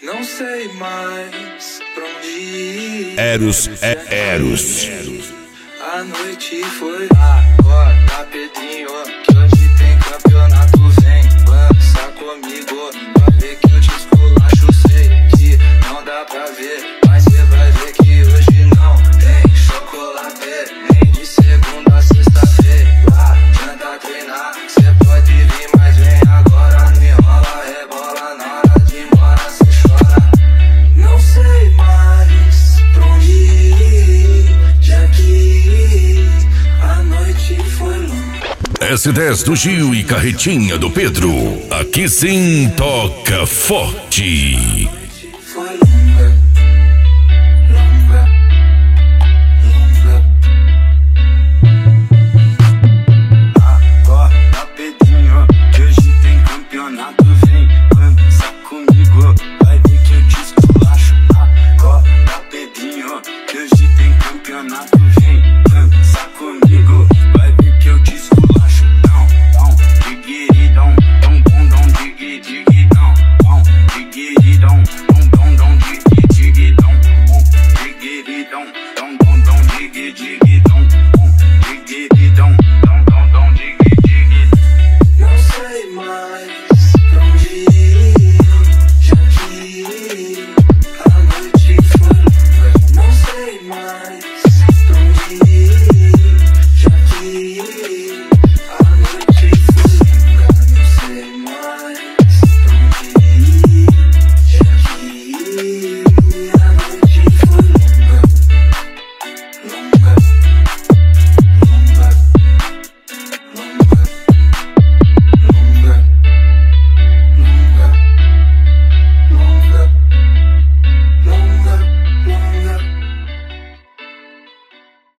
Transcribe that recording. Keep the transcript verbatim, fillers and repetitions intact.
Não sei mais pra onde ir. Eros é Eros. A noite foi lá, ó, na Pedrinho, que hoje tem campeonato, vem, dança comigo, vai ver que eu te esculacho, sei que não dá pra ver, mas cê vai ver que hoje não tem chocolate, nem de segunda a sexta-feira, adianta treinar, cê pode vir, mas vem agora, não enrola, rebola, na hora de ir embora cê chora. Não sei mais pra onde ir, já que a noite foi longa. S dez do Gil e Carretinha do Pedro. Aqui sim toca forte.